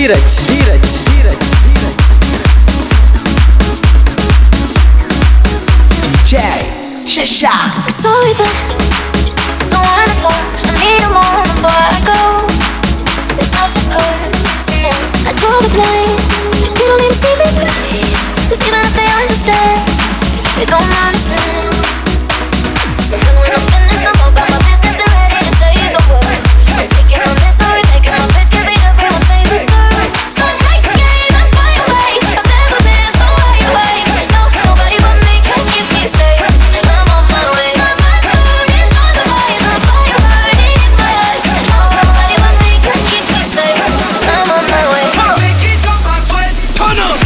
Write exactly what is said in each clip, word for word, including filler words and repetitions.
Dheeraj Dheeraj Dheeraj D J Shashank. Sorry, but don't wanna talk. I need a moment before I go. It's nothing personal. I draw the blinds. They don't even see me cry. 'Cause even if they understand, they don't understand. So then when I'm finished, I'm about my business and ready to say the word. I'm taking on this, sorry, making my bitch can be everyone's favorite girl. So take the game and fly away. I've never been so way away. No, nobody but me can keep me safe. I'm on my way. My mood is on the rise. I'm fire burning in my eyes. No, nobody but me can keep me safe. I'm on my way. Make it jump and sweat. Turn up.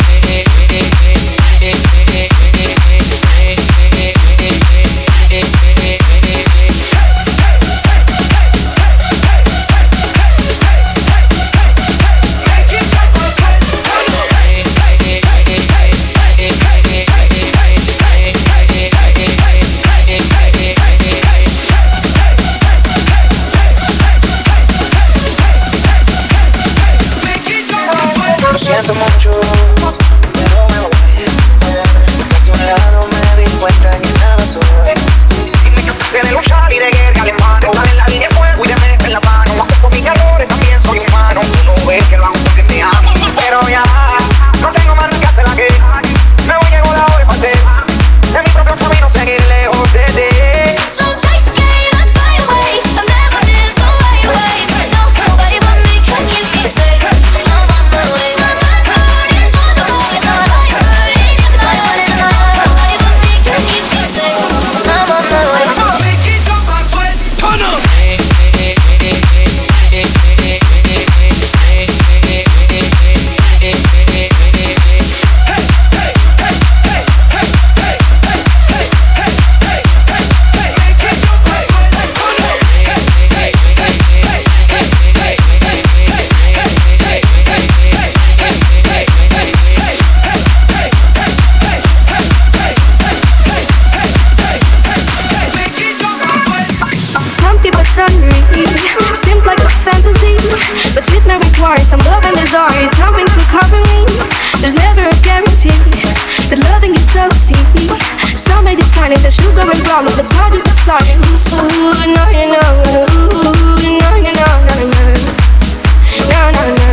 Lo siento mucho, pero me voy. Desde un lado me di cuenta que nada soy. Y me cansé de luchar y de guerra alemana. Estar en la línea de fuego y de meter la mano. No acepto mis calores, también soy humano. Tú no ves que lo hago porque te amo. Pero ya, no tengo más nada que hacer aquí. Me voy, llegó la hora de partir. De mi propio camino seguir lejos de ti. So take the game and fly away. I've never been so way away. No, nobody but me can keep me safe. I'm on my way. My mood is on the rise. I'm fire burning in my eyes. No, nobody but me can keep me safe. I'm on my way. Make it jump and sweat. Turn up. Some people tell me seems like a fantasy, but treatment requires some love and desire. It's something to cover me. There's never a guarantee that loving is so easy. Some may define it as sugar and problem, but it's not just a slug. Ooh, no, no, no, ooh, no, no, no, no, no, no, no, no.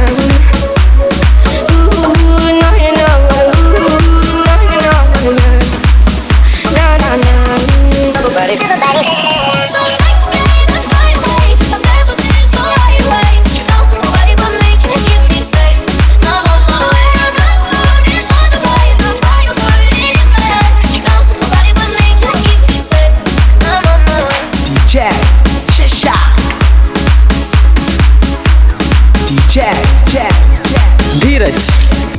Ooh, no, no, no, ooh, no, no, no, no, no, no, no, no. Everybody, everybody. So take the game and fly away. I've never been so way away. You know, nobody but me can keep me safe. I'm on my way. My mood is on the rise. I'm fire burning in my eyes. You know, nobody but me can keep me safe. I'm on my way. D J Shashank. D J Dheeraj